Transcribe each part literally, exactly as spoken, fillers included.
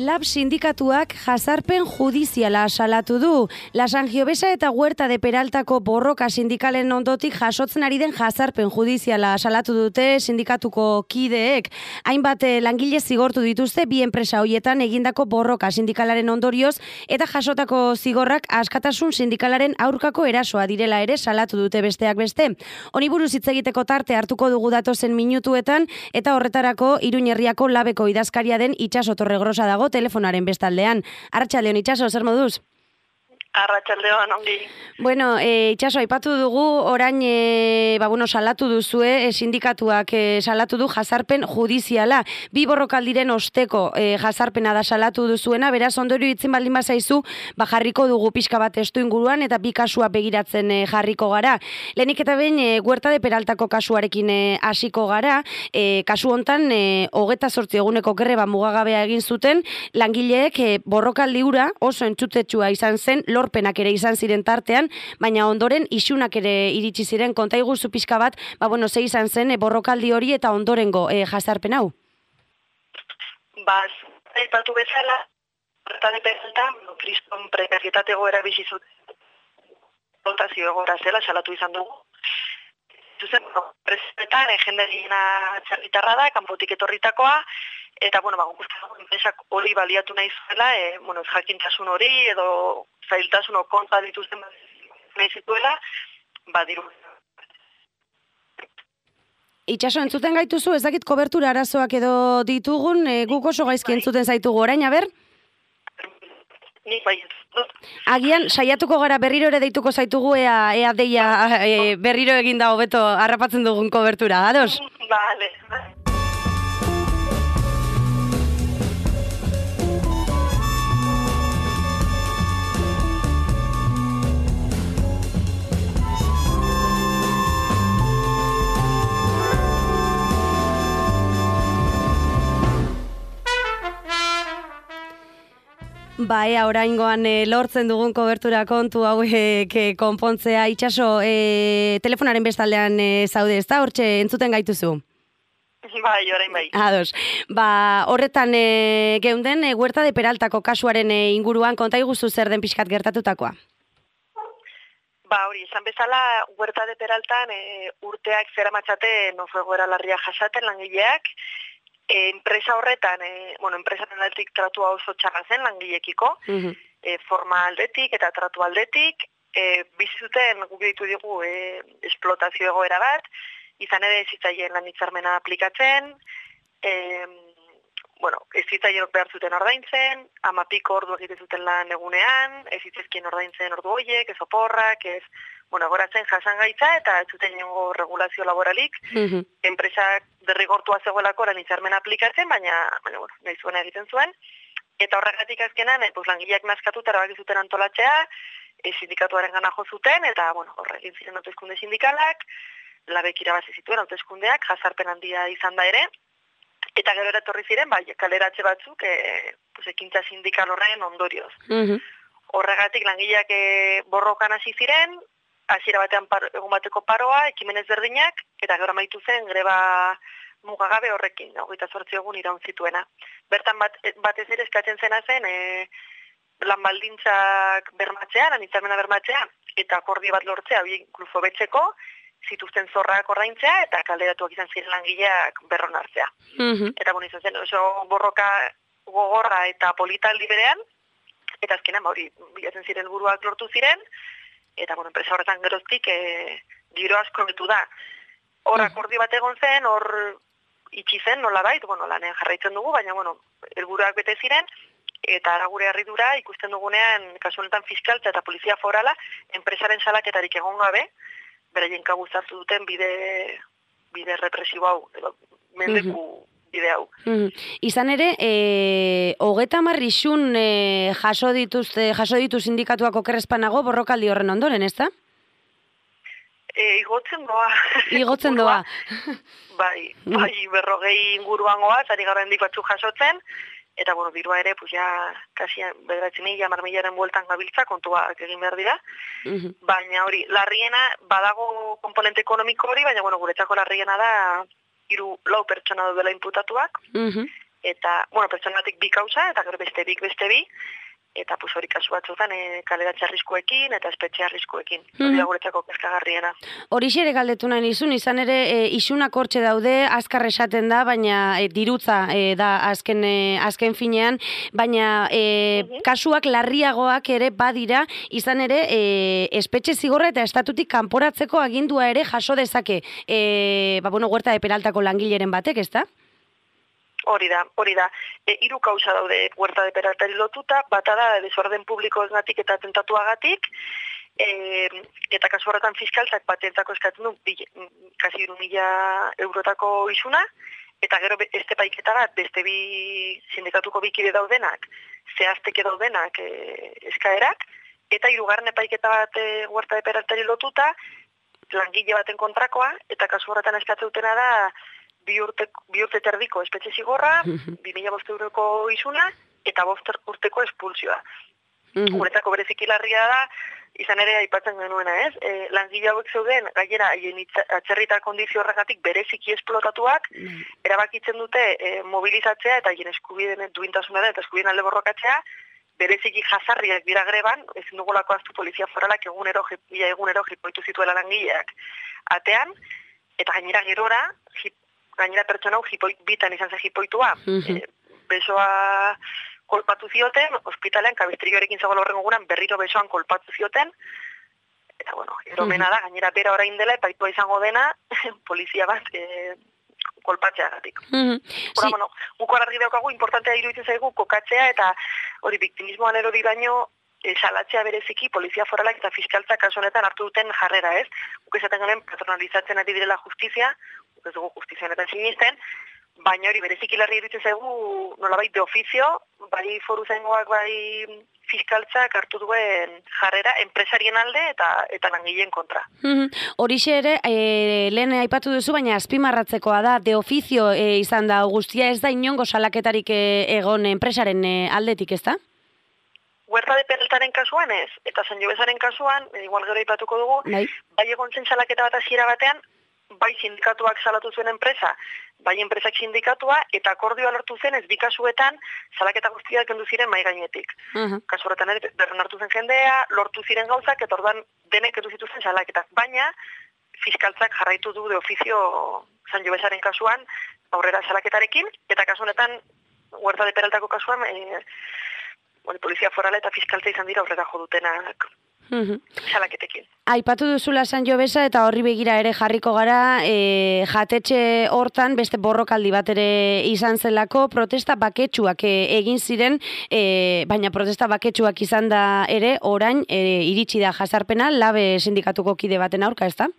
Lab sindikatuak jazarpen judiziala salatu du. La Sangiovesa eta Huerta de Peraltako borroka sindikalen ondotik jasotzen ari den jazarpen judiziala salatu dute sindikatuko kideek. Hainbat langile zigortu dituzte bi enpresa hoietan egindako borroka sindikalaren ondorioz eta jasotako zigorrak askatasun sindikalaren aurkako erasoa direla ere salatu dute besteak beste. Honi buruz hitz egiteko tarte hartuko dugu datozen minutuetan eta horretarako Iruña Herriako Labeko idazkaria den Itxaso Torregrosa dago telefonaren bestaldean. Arratsaldeon Itxaso, zer moduz? Arratsaldeon, ongi. Bueno, e, Itxaso, aipatu dugu, orain e, ba, bueno, salatu duzue, e, sindikatuak e, salatu du jazarpen judiziala. Bi borrokaldiren osteko e, jazarpena da salatu duzuena, beraz ondorio itzen baldin bazaizu, ba, jarriko dugu pixka bat testu inguruan eta bi kasua begiratzen e, jarriko gara. Lehenik eta behin, e, Huerta de Peraltako kasuarekin e, hasiko gara, e, kasu hontan, e, hogeta zortzi eguneko greba mugagabea egin zuten, langileek e, borrokaldi hura oso entzutetsua izan zen, lorpenak ere izan ziren tartean, baina ondoren isunak ere iritsi ziren. Konta iguzu pixka bat, ba bueno, ze izan zen e, borrokaldi hori eta ondorengo e, jazarpen hau? Ba, aipatu bezala, Huerta de Peralta, kriston prekarietate egoera bizi zuten. Voltazio egoera zela, salatu izan dugu. Zuzen, presetan, jendegiena txarritarra da, kanpotik etorritakoa, eta, bueno, ba, guztien enpresak hori baliatu nahi zuela, e, bueno, jakintasun hori, edo zailtasun o kontra dituzten nahi zituela, badiru. Itxaso, entzuten gaituzu, ez dakit kobertura arazoak edo ditugun, e, guk oso gaizki entzuten zaitugu orain, aber? Nik bai, Agian, saiatuko gara berriro ere deituko zaitugu, ea, ea deia e, berriro eginda hobeto harrapatzen dugun kobertura, ados? Bale, Ba, ea, oraingoan e, lortzen dugun kobertura kontu hauek e, konpontzea. Itxaso, e, telefonaren bestaldean e, zaude, ez da? Hortxe, entzuten gaituzu? Bai, orain bai. Ados. Ba, horretan e, geunden, e, Huerta de Peraltako kasuaren e, inguruan, konta iguzu zer den pixkat gertatutakoa? Ba, hori, esan bezala, Huerta de Peraltan e, urteak zera matxate nofo egoera larria jasaten langileak, E, enpresa horretan, e, bueno, enpresaren aldetik tratua oso txarra zen langilekiko, uh-huh. e, forma aldetik eta tratu aldetik, e, bizizuten guk ditu digu e, esplotazio egoera bat, izan ere ezitzaien lan hitzarmena aplikatzen, e, bueno, ezitzaien behar zuten ordaintzen, amapiko ordu egiten zuten lan egunean, ezitzezkien ordaintzen ordu horiek, ez oporrak, ez, bueno, goratzen jasangaitza eta ez zuten nengo regulazio laboralik, uh-huh. enpresak derrigortua zegoelako lan hitzarmena aplikatzen, baina, baina bueno, nahi zuena egiten zuen, eta horregatik azkenan, eh, pues, langileak nazkatu eta erabaki zuten antolatzea, eh, sindikatuaren gana jo zuten, eta, bueno, horregin ziren hauteskunde sindikalak, labek irabazi zituen hauteskundeak, jazarpen handia izan da ere, eta gero etorri ziren, bai, kaleratze batzuk, e, pues, ekintza sindikal horren ondorioz. Uh-huh. Horregatik langileak e, borrokan hasi ziren, hasiera batean par, egun bateko paroa, ekimen ezberdinak, eta gero amaitu zen greba mugagabe horrekin, hogeita zortzi egun iraun zituena. Bertan bat, batez ere eskatzen zena zen, e, lan baldintzak bermatzea, lan hitzarmena bermatzea, eta akordio bat lortzea, hori inkluso betzeko, zituzten zorrak ordaintzea eta kalderatuak izan ziren langileak berron hartzea. Uh-huh. Eta bon, izan zen oso borroka gogorra eta politaldi berean, eta azkenan hori bilatzen ziren buruak lortu ziren, eta bueno, enpresa horretan geroztik e, giro asko betu da. Hor akordio bat egon zen, hor itxi zen, nola bait, bueno, lanean jarraitzen dugu, baina bueno, helburuak bete ziren, eta ara gure harridura ikusten dugunean, kasu honetan fiskaltza eta polizia forala, enpresaren salaketarik egon gabe, beraien kabuz hartu duten bide, bide represibo hau, edo mendeku uh-huh. bide hau. Uh-huh. Izan ere, e, hogeta marrixun e, jaso dituzte, jaso ditu sindikatuak okerrezpanago borrokaldi horren ondoren, ez da? E, igotzen doa. Igotzen doa. bai, bai, berrogei inguruan goa, zari gara hendik batzuk jasotzen, eta, bueno, dirua ere, pues, ja, kasi, bederatzen mila, marmilaren bueltan gabiltza, kontuak egin behar dira. Uh-huh. Baina hori, larriena, badago komponente ekonomiko hori, baina, bueno, guretzako larriena da, hiru lau pertsona dela inputatuak, uh-huh. eta, bueno, pertsonatik bi kausa, eta gero beste bik beste bi, eta pues hori kasu batzuetan e, kaleratze arriskuekin eta espetxe arriskuekin. Mm. Hori da guretzako kezkagarriena. Horixe ere galdetu nahi nizun, izan ere e, isunak hortxe daude, azkar esaten da, baina e, dirutza e, da azken, e, azken finean, baina e, mm-hmm. kasuak larriagoak ere badira, izan ere e, espetxe zigorra eta estatutik kanporatzeko agindua ere jaso dezake, e, ba, bueno, Huerta de Peraltako langileren batek, ez da? Hori da, hori da. E, hiru kausa daude Huerta de Peraltari lotuta, bata da desorden publikoengatik eta atentatuagatik, e, eta kasu horretan fiskaltzak patentzako eskatzen du bi, kasi hiru mila eurotako isuna, eta gero beste paiketa bat, beste bi sindikatuko bikide daudenak, zehazteke daudenak e, eskaerak, eta hirugarren epaiketa bat e, Huerta de Peraltari lotuta, langile baten kontrakoa, eta kasu horretan eskatzen dutena da, bi urte, bi urte terdiko espetxe zigorra, bi mila bost euroko isuna, eta bost urteko espulsioa. Guretzako bereziki larria da, izan ere aipatzen genuena, ez? E, langile hauek zeuden, gainera, haien atzerrita kondizio horregatik bereziki esplotatuak, erabakitzen dute e, mobilizatzea eta haien eskubideen duintasunaren eta eskubideen alde borrokatzea, bereziki jazarriak dira greban, ezin dugulako aztu polizia foralak egunero, egunero jipoitu zituela langileak atean, eta gainera gerora, gainera pertsona hau hipoi, bitan izan zen hipoitua, mm-hmm. e, besoa kolpatu zioten, ospitalean kabestrioarekin zagoela horren guran berriro besoan kolpatu zioten, eta bueno, eromena da, gainera bera orain dela, epaitua izango dena, polizia bat e, kolpatzeagatik. Mm-hmm. Hora, sí. Bueno, guko argi daukagu, importantea iruditzen zaigu, kokatzea, eta hori biktimismoan erori baino, e, salatzea bereziki, polizia foralak eta fiskaltzak kasu honetan hartu duten jarrera, ez? Guk esaten garen, patronalizatzen ari direla justizia, ez dugu justizia honetan sinisten, baina hori bereziki larri iruditzen zaigu nolabait de ofizio, bai foru zengoak, bai fiskaltzak hartu duen jarrera enpresarien alde eta eta langileen kontra. Horixe ere, e, lehen aipatu duzu, baina azpimarratzekoa da, de ofizio e, izan da guztia, ez da inongo salaketarik e, egon enpresaren e, aldetik, ez da? Huerta de Peraltaren kasuan ez, eta San Jobesaren kasuan, e, igual gero aipatuko dugu, bai, bai egon zen salaketa bat hasiera batean, bai sindikatuak salatu zuen enpresa, bai enpresak sindikatua, eta akordioa lortu zen ez bi kasuetan salaketa guztiak kendu ziren mai gainetik. Uh-huh. Kasu horretan ere berren hartu zen jendea, lortu ziren gauzak, eta ordan denek kendu zituzten salaketak. Baina, fiskaltzak jarraitu du de ofizio San Jobesaren kasuan aurrera salaketarekin, eta kasu honetan, Huerta de Peraltako kasuan, e, bueno, polizia forala eta fiskaltza izan dira aurrera jo dutenak. Uhum. Salaketekin. Aipatu duzula San Jobesa eta horri begira ere jarriko gara, e, jatetxe hortan beste borrokaldi bat ere izan zelako, protesta baketsuak e, egin ziren, e, baina protesta baketsuak izan da ere, orain e, iritsi da jazarpena, labe sindikatuko kide baten aurka, ez da?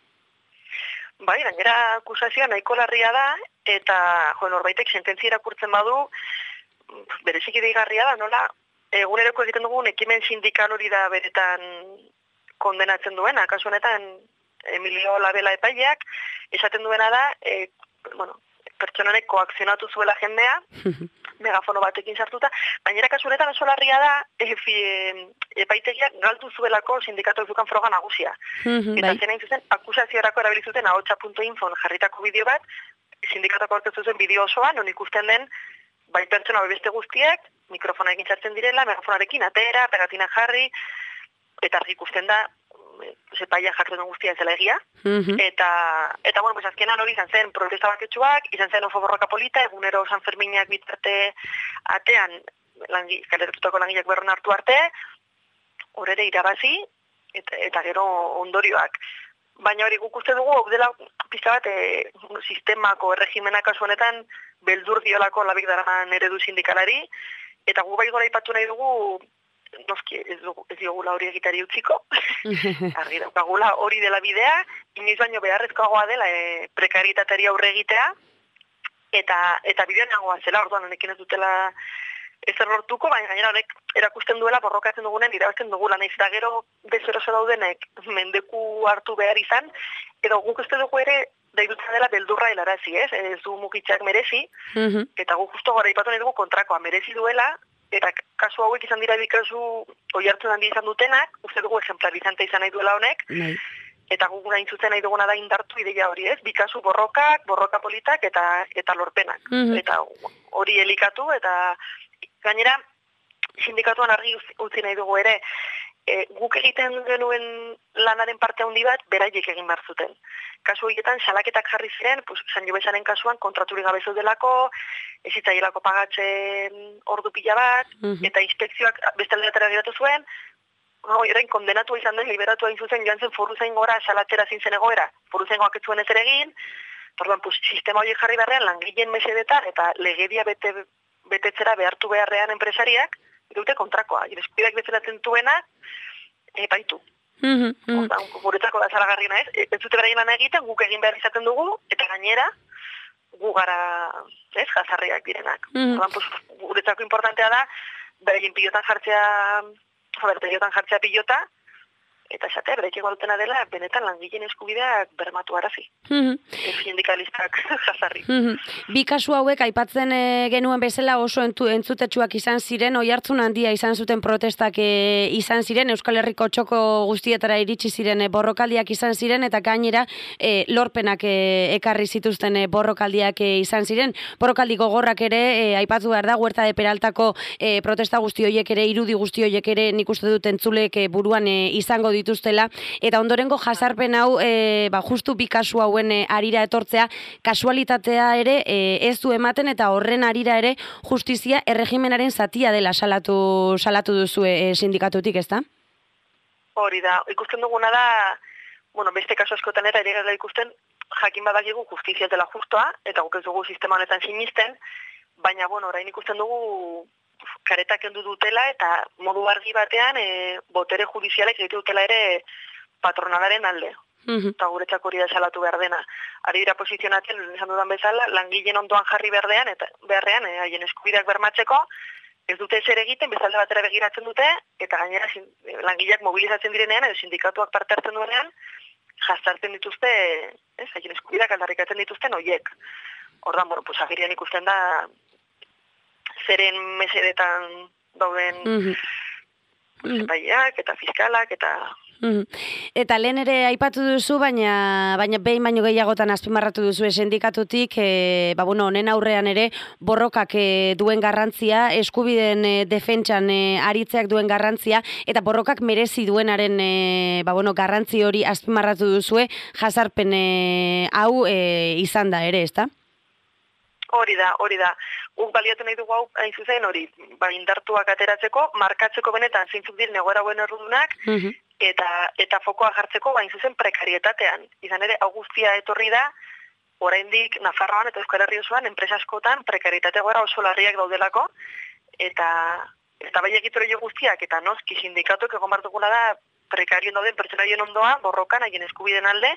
Bai, gainera akusazioa nahiko larria da, eta jo, norbaitek sententzia irakurtzen badu, bereziki deigarria da, nola? Eguneroko egiten dugun ekimen sindikal hori da beretan kondenatzen duena. Kasu honetan Emilio Labela epaileak esaten duena da, e, bueno, pertsonanek koakzionatu zuela jendea, megafono batekin sartuta, baina kasu honetan oso larria da, e, e, epaitegiak galdu zuelako sindikatu zukan froga nagusia. Eta zena zuzen, akusaziorako erabilizuten ahotsa puntu infon jarritako bideo bat, sindikatuak aurkeztu zuen bideo osoan, non ikusten den, bai pertsona beste guztiek, mikrofonarekin sartzen direla, megafonarekin atera, pegatina jarri, eta argi ikusten da, zepaia jartzen duen guztia ez dela egia. Mm-hmm. Eta, eta bueno, pues azkenan hori izan zen protesta baketsuak, izan zen ofo borroka polita, egunero San Ferminak bitarte atean, langi, kaleratutako langileak berron hartu arte, horre irabazi, eta, eta gero ondorioak. Baina hori guk uste dugu, hau dela pizka bat, e, sistemako erregimenak kasu honetan, beldur diolako labik daraman eredu sindikalari, eta gu bai gora ipatu nahi dugu, noski ez, dugu, ez diogula hori egitari utziko, argi daukagula hori dela bidea, inoiz baino beharrezkoagoa dela e, prekaritateri aurre egitea, eta, eta bidean nagoa zela, orduan honekin ez dutela ezer lortuko, baina gainera honek erakusten duela borrokatzen dugunen irabazten dugula, nahiz eta gero bezeroso daudenek mendeku hartu behar izan, edo guk uste dugu ere daidutzen dela beldurra helarazi, ez? Ez du mukitzak merezi, mm-hmm. Eta guk justo gara ipatu nahi dugu kontrakoa merezi duela, eta kasu hauek izan dira bikazu oi hartu handi izan dutenak, uste dugu ejemplarizante izan nahi duela honek, mm-hmm. eta guk nahi zuzen nahi duguna da indartu ideia hori, ez? Bi kasu borrokak, borroka politak eta eta lorpenak. Mm-hmm. Eta hori elikatu eta gainera sindikatuan argi utzi nahi dugu ere, e, guk egiten genuen lanaren parte handi bat beraiek egin behar zuten. Kasu horietan salaketak jarri ziren, pues San Jobesaren kasuan kontraturik gabe zeudelako, ez zitzaielako pagatzen ordu pila bat, mm-hmm. eta inspekzioak beste alderatera geratu zuen, orain kondenatu izan den, liberatu hain zuzen, joan zen foruzain gora salatzera zintzen egoera, foruzaingoak ez zuen ez ere egin, orduan, pues, sistema horiek jarri beharrean, langileen mesedetan, eta legedia bete, betetzera behartu beharrean enpresariak, dute kontrakoa, eskubideak bezalatzen duenak, epaitu. Mm-hmm. Orduan, guretzako da zaragarriena ez, ez dute beraien lan egiten, guk egin behar izaten dugu, eta gainera, gu gara, ez, jazarriak direnak. Mm-hmm. Orduan, pues, guretzako importantea da, beraien pilotan jartzea, joder, pilotan jartzea pilota, eta esatea, bereikeko dutena dela, benetan langileen eskubideak bermatu arazi. Mm-hmm. Ez sindikalistak jazarri. Mm-hmm. Bi kasu hauek aipatzen e, genuen bezala oso entu, entzutetsuak izan ziren, oihartzun handia izan zuten protestak e, izan ziren, Euskal Herriko txoko guztietara iritsi ziren e, borrokaldiak izan ziren, eta gainera e, lorpenak e, ekarri zituzten e, borrokaldiak e, izan ziren. Borrokaldi gogorrak ere, e, aipatu behar da, Huerta de Peraltako e, protesta guzti horiek ere, irudi guzti horiek ere, nik uste dut entzulek e, buruan e, izango dituztela, eta ondorengo jazarpen hau e, ba, justu bi kasu hauen e, arira etortzea, kasualitatea ere e, ez du ematen, eta horren arira ere justizia erregimenaren zatia dela salatu, salatu duzu e, sindikatutik, ezta? Hori da, ikusten duguna da, bueno, beste kasu askotan eta ere gara ikusten, jakin badakigu justizia dela justoa, eta guk ez dugu sistema honetan sinisten, baina, bueno, orain ikusten dugu karetak kendu dutela eta modu argi batean e, botere judizialek egite dutela ere patronalaren alde. Mm-hmm. Eta guretzako hori da salatu behar dena. Ari dira posizionatzen, esan dudan bezala, langileen ondoan jarri beharrean, eta beharrean, e, haien eskubideak bermatzeko, ez dute zer egiten, bezalde batera begiratzen dute, eta gainera langileak mobilizatzen direnean, edo sindikatuak parte hartzen duenean, jazartzen dituzte, ez, haien eskubideak aldarrikatzen dituzten hoiek. Ordan, bueno, pues agirian ikusten da, zeren mesedetan dauden mm-hmm. epaileak eta fiskalak eta... Mm-hmm. Eta lehen ere aipatu duzu, baina baina behin baino gehiagotan azpimarratu duzu sindikatutik, e, ba bueno, honen aurrean ere borrokak e, duen garrantzia, eskubideen e, defentsan e, aritzeak duen garrantzia, eta borrokak merezi duenaren e, ba bueno, garrantzi hori azpimarratu duzue, jazarpen e, hau e, izan da ere, ezta? Hori da, hori da. Guk baliatu nahi dugu hau, hain zuzen hori, ba, indartuak ateratzeko, markatzeko benetan zeintzuk diren egoera buen errudunak, mm-hmm. eta eta fokoa jartzeko hain zuzen prekarietatean. Izan ere, hau guztia etorri da, oraindik Nafarroan eta Euskal Herri osoan, enpresa askotan prekarietate egoera oso larriak daudelako, eta eta bai egitore jo guztiak, eta noski sindikatuak egon behar dugula da, prekarien dauden pertsonarien ondoa, borrokan, haien eskubiden alde,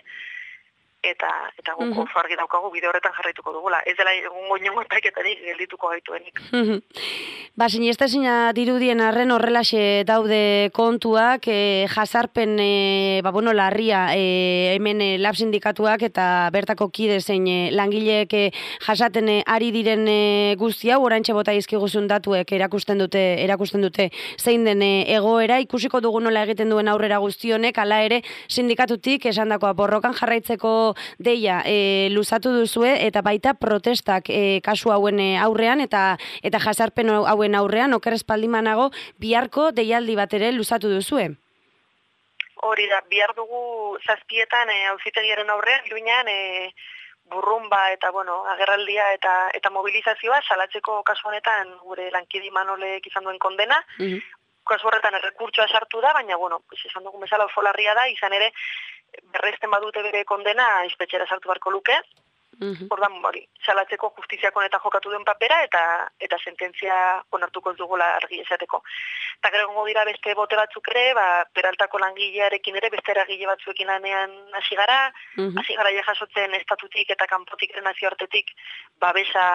eta eta guk mm-hmm. oso argi daukagu bide horretan jarraituko dugula. Ez dela egungo inongo epaiketarik geldituko gaituenik. Mm-hmm. Ba, sinestezina dirudien arren horrelaxe daude kontuak, e, jazarpen e, ba, bueno, larria e, hemen e, lab sindikatuak eta bertako kide zein e, langileek e, jasaten e, ari diren e, guzti hau, oraintxe bota izkiguzun datuek erakusten dute erakusten dute zein den e, egoera, ikusiko dugu nola egiten duen aurrera guzti honek, hala ere sindikatutik esandakoa borrokan jarraitzeko deia e, luzatu duzue, eta baita protestak e, kasu hauen aurrean eta eta jazarpen hauen aurrean, oker espaldimanago, biharko deialdi bat ere luzatu duzue. Hori da, bihar dugu zazpietan e, auzitegiaren aurrean, Iruñan e, burrumba eta bueno, agerraldia eta eta mobilizazioa salatzeko kasu honetan gure lankidi Manolek izan duen kondena. Mm-hmm. Kasu horretan errekurtsoa sartu da, baina bueno, pues esan dugun bezala oso larria da, izan ere berresten badute bere kondena espetxera sartu barko luke. Mm-hmm. Ordan hori, salatzeko justiziak honetan jokatu duen papera eta eta sententzia onartuko ez dugula argi esateko. Eta gero egongo dira beste bote batzuk ere, ba Peraltako langilearekin ere beste eragile batzuekin lanean hasi gara, mm-hmm. hasi gara ja jasotzen estatutik eta kanpotik nazioartetik babesa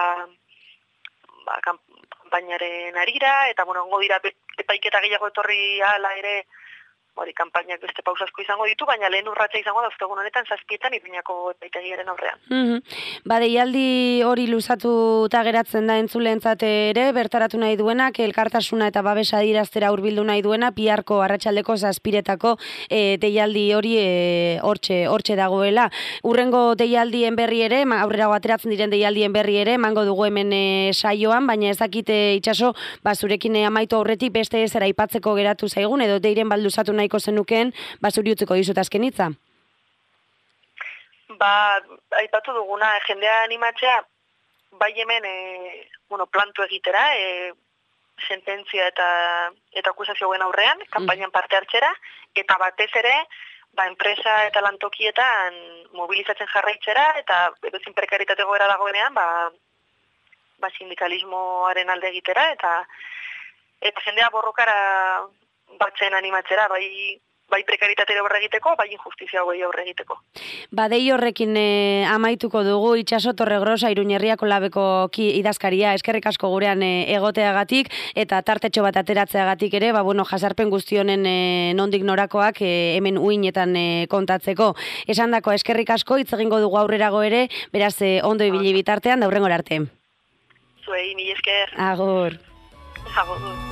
ba kanpainaren arira, eta bueno, egongo dira epaiketa gehiago etorri hala ere hori kanpainak beste pausa asko izango ditu, baina lehen urratsa izango da ostegun honetan zazpietan Iruñako epaitegiaren aurrean. Mm-hmm. Ba, deialdi hori luzatuta geratzen da entzuleentzat ere, bertaratu nahi duenak, elkartasuna eta babesa adiraztera hurbildu nahi duena, Piarko arratsaldeko zazpiretako e, deialdi hori hortxe hortxe dagoela. Urrengo deialdien berri ere, aurrerago ateratzen diren deialdien berri ere, emango dugu hemen e, saioan, baina ez dakite itxaso, ba, zurekin amaitu aurretik beste ezera aipatzeko geratu zaigun, edo deiren balduzatu nahiko zenukeen, ba, zuri utziko dizut azken hitza. Ba, aipatu duguna, jendea animatzea, bai hemen, e, bueno, plantu egitera, e, sententzia eta, eta akusazioen aurrean, kanpainan parte hartzera, eta batez ere, ba, enpresa eta lantokietan mobilizatzen jarraitzera, eta edozin prekaritate goera dagoenean, ba, ba, sindikalismoaren alde egitera, eta eta jendea borrokara batzen animatzera, bai, bai prekaritate aurre egiteko, bai injustizia hori aurre egiteko. Ba, dei horrekin e, amaituko dugu, Itxaso Torregrosa, Iruñerriako labeko ki idazkaria, eskerrik asko gurean e, egoteagatik, eta tartetxo bat ateratzeagatik ere, ba, bueno, jasarpen guztionen e, nondik norakoak e, hemen uinetan e, kontatzeko. Esandako eskerrik asko, hitz egingo dugu aurrerago ere, beraz e, ondo ibili bitartean, da hurrengora arte. Zuei, mila esker. Agur. Agur.